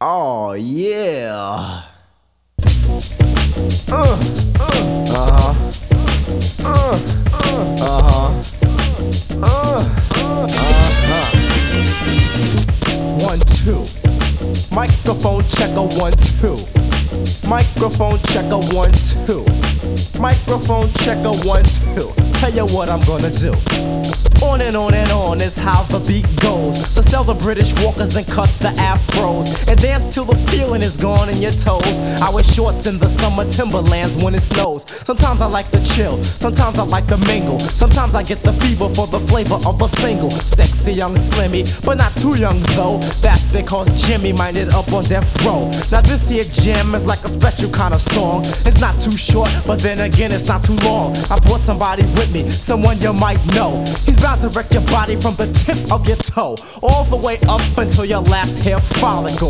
Oh yeah. One, two. Microphone checker, 1, 2. Microphone checker, 1, 2. Microphone checker, 1, 2. Tell you what I'm gonna do. On and on is how the beat goes. So sell the British walkers and cut the afros, and dance till the feeling is gone in your toes. I wear shorts in the summer Timberlands when it snows. Sometimes I like to chill, sometimes I like to mingle. Sometimes I get the fever for the flavor of a single. Sexy young Slimmy, but not too young though. That's because Jimmy minded up on death row. Now this here jam is like a special kind of song. It's not too short, but then again it's not too long. I brought somebody with me, someone you might know. He's bound to wreck your body from the tip of your toe all the way up until your last hair follicle.